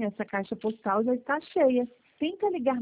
essa caixa postal já está cheia. Tenta ligar